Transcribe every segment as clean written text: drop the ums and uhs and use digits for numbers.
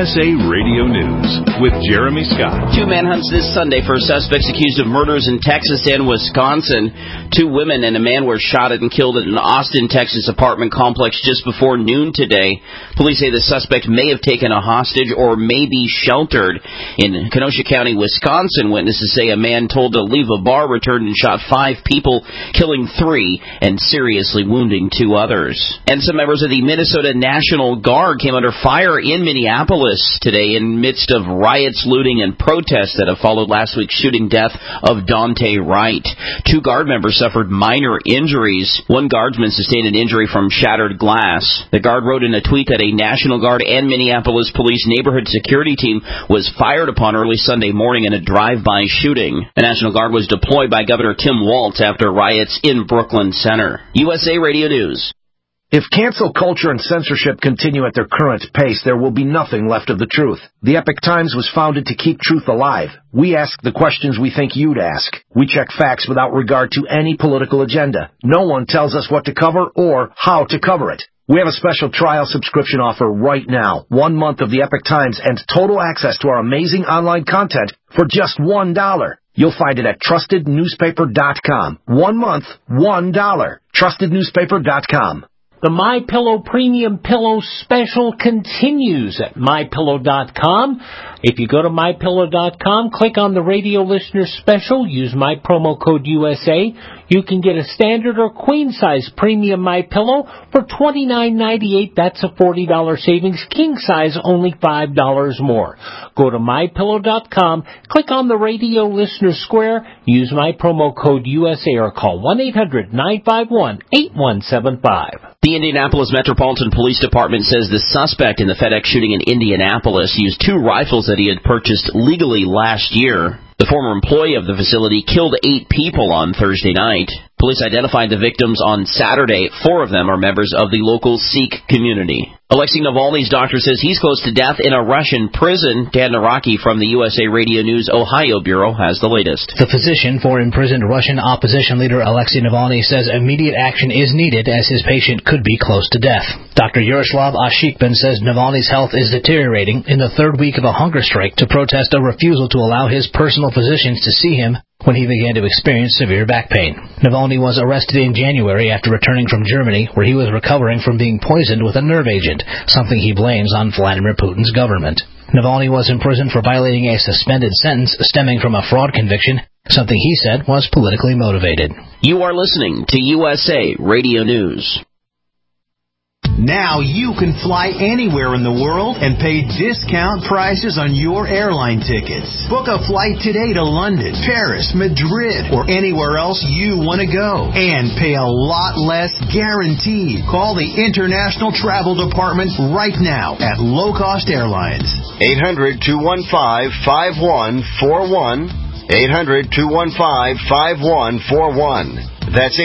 USA Radio News with Jeremy Scott. Two manhunts this Sunday for suspects accused of murders in Texas and Wisconsin. Two women and a man were shot and killed at an Austin, Texas apartment complex just before noon today. Police say the suspect may have taken a hostage or may be sheltered. In Kenosha County, Wisconsin, witnesses say a man told to leave a bar returned and shot 5 people, killing 3 and seriously wounding 2 others. And some members of the Minnesota National Guard came under fire in Minneapolis today in midst of riots, looting, and protests that have followed last week's shooting death of Dante Wright. 2 guard members suffered minor injuries. One guardsman sustained an injury from shattered glass. The guard wrote in a tweet that a National Guard and Minneapolis Police neighborhood security team was fired upon early Sunday morning in a drive-by shooting. The National Guard was deployed by Governor Tim Walz after riots in Brooklyn Center. USA Radio News. If cancel culture and censorship continue at their current pace, there will be nothing left of the truth. The Epoch Times was founded to keep truth alive. We ask the questions we think you'd ask. We check facts without regard to any political agenda. No one tells us what to cover or how to cover it. We have a special trial subscription offer right now. 1 month of the Epoch Times and total access to our amazing online content for just $1. You'll find it at trustednewspaper.com. 1 month, $1. Trustednewspaper.com. The MyPillow Premium Pillow Special continues at MyPillow.com. If you go to MyPillow.com, click on the radio listener special, use my promo code USA, you can get a standard or queen-size premium MyPillow for $29.98. That's a $40 savings. King size, only $5 more. Go to MyPillow.com, click on the radio listener square, use my promo code USA, or call 1-800-951-8175. The Indianapolis Metropolitan Police Department says the suspect in the FedEx shooting in Indianapolis used 2 rifles that he had purchased legally last year. The former employee of the facility killed 8 people on Thursday night. Police identified the victims on Saturday. 4 of them are members of the local Sikh community. Alexei Navalny's doctor says he's close to death in a Russian prison. Dan Naraki from the USA Radio News Ohio Bureau has the latest. The physician for imprisoned Russian opposition leader Alexei Navalny says immediate action is needed as his patient could be close to death. Dr. Yaroslav Ashikban says Navalny's health is deteriorating in the 3rd week of a hunger strike to protest a refusal to allow his personal physicians to see him when he began to experience severe back pain. Navalny was arrested in January after returning from Germany, where he was recovering from being poisoned with a nerve agent, something he blames on Vladimir Putin's government. Navalny was imprisoned for violating a suspended sentence stemming from a fraud conviction, something he said was politically motivated. You are listening to USA Radio News. Now you can fly anywhere in the world and pay discount prices on your airline tickets. Book a flight today to London, Paris, Madrid, or anywhere else you want to go. And pay a lot less guaranteed. Call the International Travel Department right now at Low Cost Airlines. 800-215-5141. 800-215-5141. That's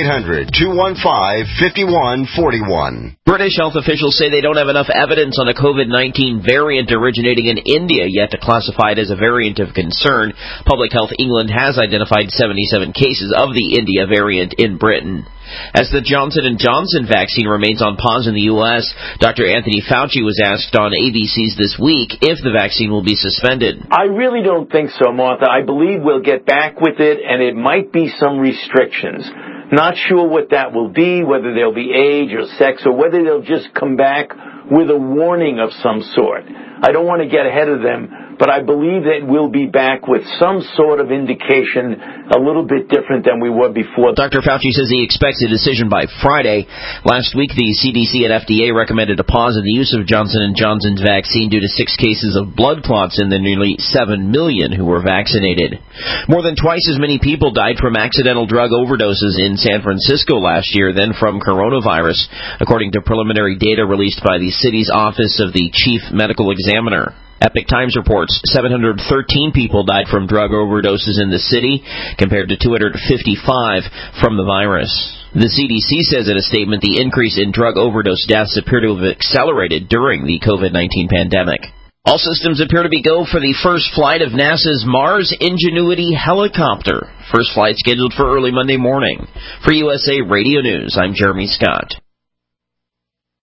800-215-5141. British health officials say they don't have enough evidence on a COVID-19 variant originating in India yet to classify it as a variant of concern. Public Health England has identified 77 cases of the India variant in Britain. As the Johnson & Johnson vaccine remains on pause in the U.S., Dr. Anthony Fauci was asked on ABC's This Week if the vaccine will be suspended. I really don't think so, Martha. I believe we'll get back with it, and it might be some restrictions. Not sure what that will be, whether they'll be age or sex, or whether they'll just come back with a warning of some sort. I don't want to get ahead of them, but I believe that we'll be back with some sort of indication a little bit different than we were before. Dr. Fauci says he expects a decision by Friday. Last week, the CDC and FDA recommended a pause in the use of Johnson & Johnson's vaccine due to 6 cases of blood clots in the nearly 7 million who were vaccinated. More than twice as many people died from accidental drug overdoses in San Francisco last year than from coronavirus, according to preliminary data released by the city's Office of the Chief Medical Examiner. Epoch Times reports 713 people died from drug overdoses in the city, compared to 255 from the virus. The CDC says in a statement the increase in drug overdose deaths appear to have accelerated during the COVID-19 pandemic. All systems appear to be go for the first flight of NASA's Mars Ingenuity helicopter. First flight scheduled for early Monday morning. For USA Radio News, I'm Jeremy Scott.